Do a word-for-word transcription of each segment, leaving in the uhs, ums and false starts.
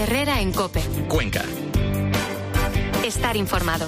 Herrera en COPE. Cuenca. Estar informado.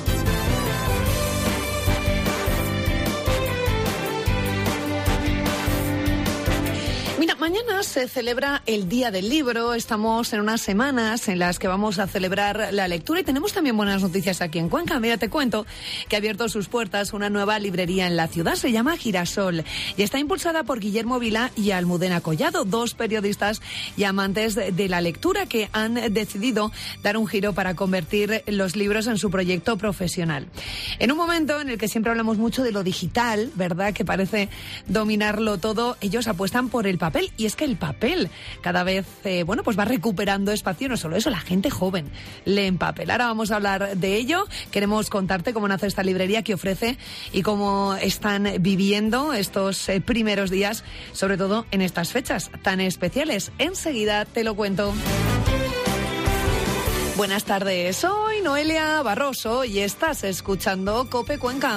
Mira, mañana se celebra el Día del Libro. Estamos en unas semanas en las que vamos a celebrar la lectura y tenemos también buenas noticias aquí en Cuenca. Mira, te cuento que ha abierto sus puertas una nueva librería en la ciudad. Se llama Girasol y está impulsada por Guillermo Vila y Almudena Collado, dos periodistas y amantes de la lectura que han decidido dar un giro para convertir los libros en su proyecto profesional. En un momento en el que siempre hablamos mucho de lo digital, ¿verdad?, que parece dominarlo todo, ellos apuestan por el papel. Y es que el papel cada vez, eh, bueno, pues va recuperando espacio. No solo eso, la gente joven lee en papel. Ahora vamos a hablar de ello. Queremos contarte cómo nace esta librería, qué ofrece y cómo están viviendo estos eh, primeros días, sobre todo en estas fechas tan especiales. Enseguida te lo cuento. Buenas tardes, soy Noelia Barroso y estás escuchando COPE Cuenca.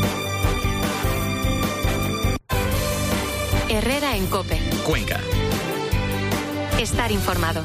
Herrera en COPE. Cuenca. Estar informado.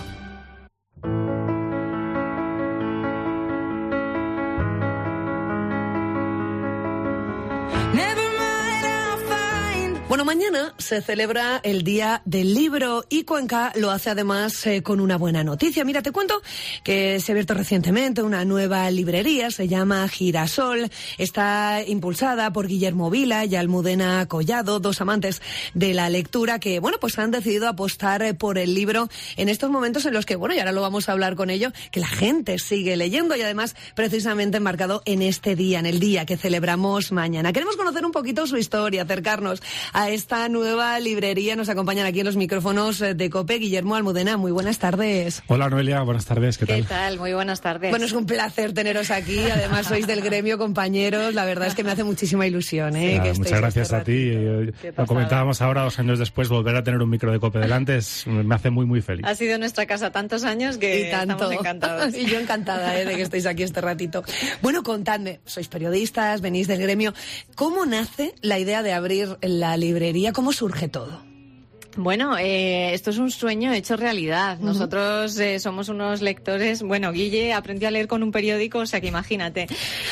Bueno, mañana se celebra el Día del Libro y Cuenca lo hace además eh, con una buena noticia. Mira, te cuento que se ha abierto recientemente una nueva librería, se llama Girasol, está impulsada por Guillermo Vila y Almudena Collado, dos amantes de la lectura que, bueno, pues han decidido apostar eh, por el libro en estos momentos en los que, bueno, y ahora lo vamos a hablar con ello, que la gente sigue leyendo y además precisamente enmarcado en este día, en el día que celebramos mañana. Queremos conocer un poquito su historia, acercarnos a esta nueva librería. Nos acompañan aquí en los micrófonos de COPE Guillermo, Almudena. Muy buenas tardes. Hola Noelia, buenas tardes, ¿qué tal? ¿Qué tal? Muy buenas tardes. Bueno, es un placer teneros aquí. Además sois del gremio, compañeros. La verdad es que me hace muchísima ilusión. ¿eh? Sí, que nada, muchas gracias este a ti. Lo comentábamos ahora, dos años después, volver a tener un micro de COPE delante es, me hace muy, muy feliz. Ha sido nuestra casa tantos años que y tanto. estamos encantados. Y yo encantada ¿eh? de que estéis aquí este ratito. Bueno, contadme, sois periodistas, venís del gremio. ¿Cómo nace la idea de abrir la librería? ¿Cómo surge todo? Bueno, eh, esto es un sueño hecho realidad. Uh-huh. Nosotros eh, somos unos lectores. Bueno, Guille aprendió a leer con un periódico, o sea que imagínate.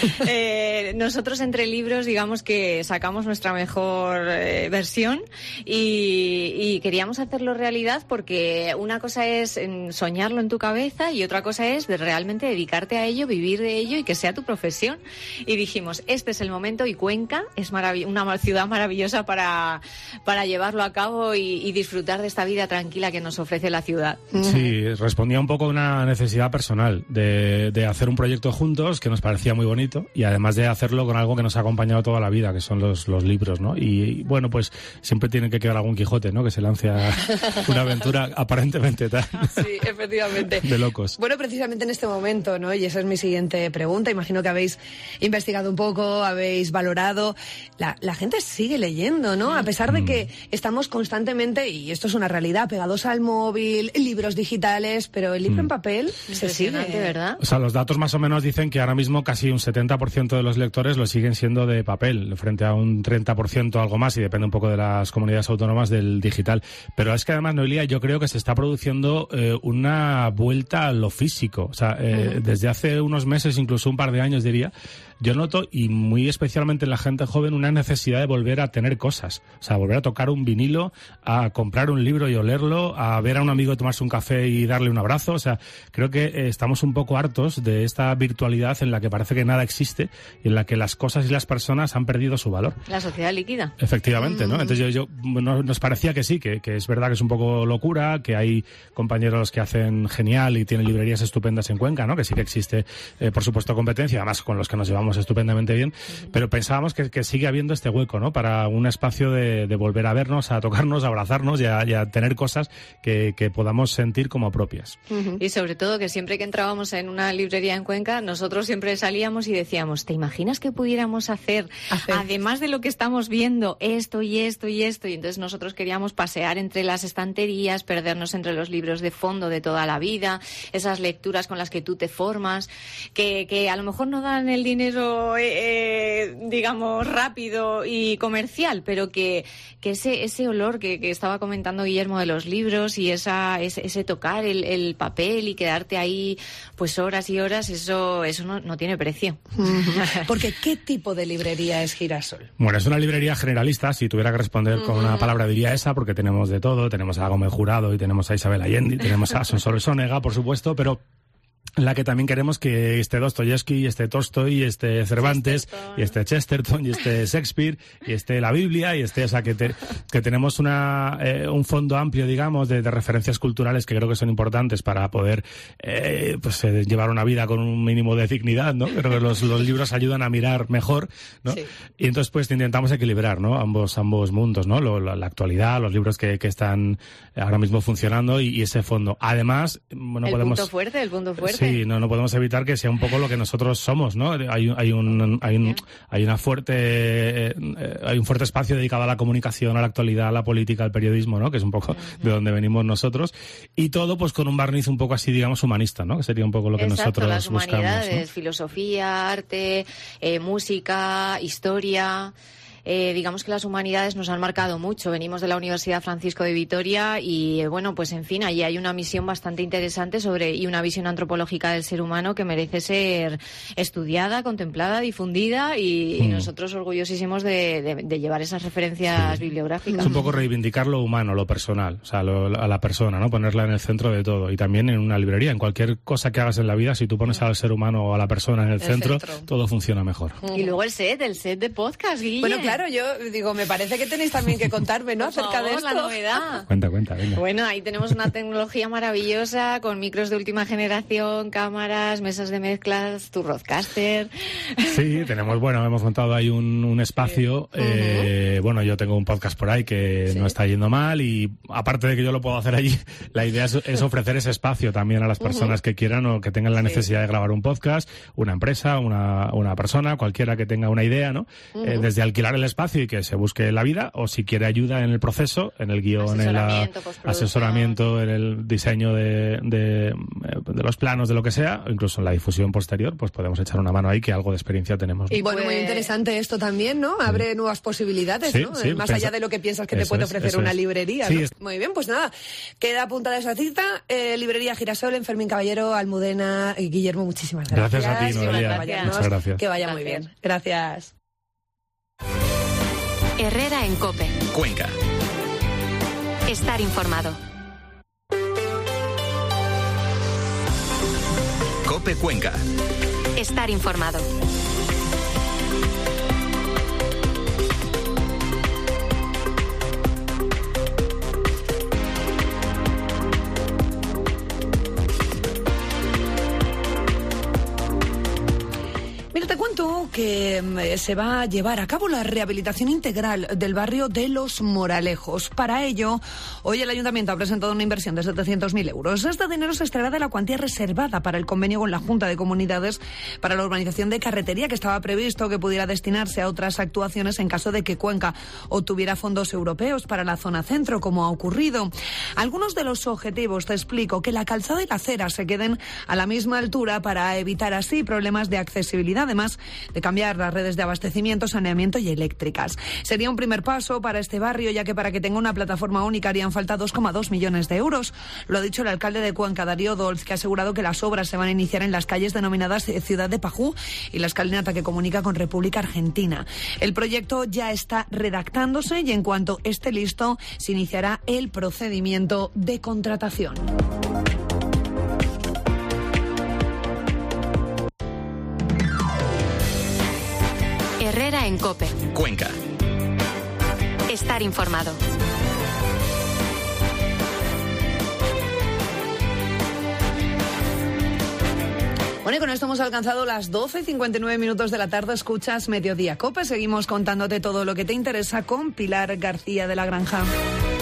eh, nosotros entre libros, digamos que sacamos nuestra mejor eh, versión y, y queríamos hacerlo realidad porque una cosa es soñarlo en tu cabeza y otra cosa es de realmente dedicarte a ello, vivir de ello y que sea tu profesión. Y dijimos, este es el momento y Cuenca es marav- una ciudad maravillosa para, para llevarlo a cabo y, y disfrutar de esta vida tranquila que nos ofrece la ciudad. Sí, respondía un poco a una necesidad personal de, de hacer un proyecto juntos que nos parecía muy bonito y además de hacerlo con algo que nos ha acompañado toda la vida, que son los, los libros, ¿no? Y, y bueno, pues siempre tiene que quedar algún Quijote, ¿no? Que se lance a una aventura aparentemente tal. Sí, efectivamente. De locos. Bueno, precisamente en este momento, ¿no? Y esa es mi siguiente pregunta. Imagino que habéis investigado un poco, habéis valorado. La, la gente sigue leyendo, ¿no? A pesar de que estamos constantemente, y esto es una realidad, pegados al móvil, libros digitales, pero el libro mm. en papel se sigue, ¿verdad? O sea, los datos más o menos dicen que ahora mismo casi un setenta por ciento de los lectores lo siguen siendo de papel, frente a un treinta por ciento algo más, y depende un poco de las comunidades autónomas del digital. Pero es que además, Noelia, yo creo que se está produciendo eh, una vuelta a lo físico. O sea, eh, uh-huh. desde hace unos meses, incluso un par de años diría, yo noto, y muy especialmente en la gente joven, una necesidad de volver a tener cosas. O sea, volver a tocar un vinilo, a comprar un libro y olerlo, a ver a un amigo tomarse un café y darle un abrazo. O sea, creo que eh, estamos un poco hartos de esta virtualidad en la que parece que nada existe y en la que las cosas y las personas han perdido su valor. La sociedad líquida. Efectivamente, ¿no? Entonces yo, yo no, nos parecía que sí, que, que es verdad que es un poco locura, que hay compañeros que hacen genial y tienen librerías estupendas en Cuenca, ¿no? Que sí que existe, eh, por supuesto, competencia, además con los que nos llevamos estupendamente bien, uh-huh. pero pensábamos que, que sigue habiendo este hueco, ¿no? Para un espacio de, de volver a vernos, a tocarnos, a abrazarnos y a, y a tener cosas que, que podamos sentir como propias. Uh-huh. Y sobre todo que siempre que entrábamos en una librería en Cuenca, nosotros siempre salíamos y decíamos, ¿te imaginas que pudiéramos hacer, hacer, además de lo que estamos viendo, esto y esto y esto? Y entonces nosotros queríamos pasear entre las estanterías, perdernos entre los libros de fondo de toda la vida, esas lecturas con las que tú te formas, que, que a lo mejor no dan el dinero proceso, eh, digamos, rápido y comercial, pero que, que ese, ese olor que, que estaba comentando Guillermo de los libros y esa, ese, ese tocar el, el papel y quedarte ahí pues horas y horas, eso, eso no, no tiene precio. Porque ¿qué tipo de librería es Girasol? Bueno, es una librería generalista. Si tuviera que responder con una palabra diría esa, porque tenemos de todo. Tenemos a Gómez Jurado y tenemos a Isabel Allende, y tenemos a Sonsoles Sonega, por supuesto, pero en la que también queremos que esté Dostoyevsky, y esté Tolstoy, y esté Cervantes, y esté Chesterton, y esté Shakespeare, y esté la Biblia, y esté, o sea, que, te, que tenemos una eh, un fondo amplio, digamos, de, de referencias culturales que creo que son importantes para poder eh, pues eh, llevar una vida con un mínimo de dignidad, ¿no? Creo que los, los libros ayudan a mirar mejor, ¿no? Sí. Y entonces pues intentamos equilibrar, ¿no? Ambos ambos mundos, ¿no? Lo, la, la actualidad, los libros que, que están ahora mismo funcionando y, y ese fondo. Además, bueno, el podemos... punto fuerte, el punto fuerte. Sí, no, no podemos evitar que sea un poco lo que nosotros somos, ¿no? Hay, hay un, hay un, hay una fuerte, eh, hay un fuerte espacio dedicado a la comunicación, a la actualidad, a la política, al periodismo, ¿no? Que es un poco de donde venimos nosotros. Y todo, pues, con un barniz un poco así, digamos, humanista, ¿no? Que sería un poco lo que Exacto, nosotros las humanidades, buscamos, ¿no? Filosofía, arte, eh, música, historia. Eh, digamos que las humanidades nos han marcado mucho. Venimos de la Universidad Francisco de Vitoria y, eh, bueno, pues en fin, allí hay una misión bastante interesante sobre y una visión antropológica del ser humano que merece ser estudiada, contemplada, difundida y, mm. y nosotros orgullosísimos de, de, de llevar esas referencias sí. bibliográficas. Es un poco reivindicar lo humano, lo personal, o sea, lo, a la persona, ¿no? Ponerla en el centro de todo. Y también en una librería, en cualquier cosa que hagas en la vida, si tú pones al ser humano o a la persona en el, el centro, centro, todo funciona mejor. Mm. Y luego el set, el set de podcast, Guille. Bueno, claro. Claro, yo digo, me parece que tenéis también que contarme, ¿no? Acerca favor, de esto. La novedad. Cuenta, cuenta, venga. Bueno, ahí tenemos una tecnología maravillosa con micros de última generación, cámaras, mesas de mezclas, tu roadcaster. Sí, tenemos, bueno, hemos montado ahí un, un espacio. Sí. Eh, uh-huh. Bueno, yo tengo un podcast por ahí que sí. no está yendo mal y aparte de que yo lo puedo hacer allí, la idea es, es ofrecer ese espacio también a las personas uh-huh. que quieran o que tengan la necesidad sí. de grabar un podcast, una empresa, una, una persona, cualquiera que tenga una idea, ¿no? Uh-huh. Eh, desde alquilar el espacio y que se busque la vida, o si quiere ayuda en el proceso, en el guión, en el asesoramiento, en el diseño de, de, de los planos, de lo que sea, o incluso en la difusión posterior, pues podemos echar una mano ahí, que algo de experiencia tenemos, ¿no? Y bueno, muy interesante esto también, ¿no? Abre sí. nuevas posibilidades, sí, ¿no? Sí, Más pensa... allá de lo que piensas que te puede ofrecer es, una es. librería, sí, ¿no? Es... Muy bien, pues nada, queda apuntada esa cita. Eh, librería Girasol, en Fermín Caballero, Almudena y Guillermo, muchísimas gracias. Gracias a ti, Noelia. Muchas gracias. Que vaya gracias. muy bien. Gracias. Herrera en COPE. Cuenca. Estar informado. COPE Cuenca. Estar informado. Mira, te cuento que se va a llevar a cabo la rehabilitación integral del barrio de Los Moralejos. Para ello, hoy el Ayuntamiento ha presentado una inversión de setecientos mil euros. Este dinero se extraerá de la cuantía reservada para el convenio con la Junta de Comunidades para la urbanización de Carretería, que estaba previsto que pudiera destinarse a otras actuaciones en caso de que Cuenca obtuviera fondos europeos para la zona centro, como ha ocurrido. Algunos de los objetivos, te explico, que la calzada y la acera se queden a la misma altura para evitar así problemas de accesibilidad, además de cambiar las redes de abastecimiento, saneamiento y eléctricas. Sería un primer paso para este barrio, ya que para que tenga una plataforma única harían falta dos coma dos millones de euros. Lo ha dicho el alcalde de Cuenca, Darío Dolz, que ha asegurado que las obras se van a iniciar en las calles denominadas Ciudad de Pajú y la escalinata que comunica con República Argentina. El proyecto ya está redactándose y en cuanto esté listo se iniciará el procedimiento de contratación. Herrera en COPE. Cuenca. Estar informado. Bueno, y con esto hemos alcanzado las doce y cincuenta y nueve minutos de la tarde. Escuchas Mediodía COPE. Seguimos contándote todo lo que te interesa con Pilar García de la Granja.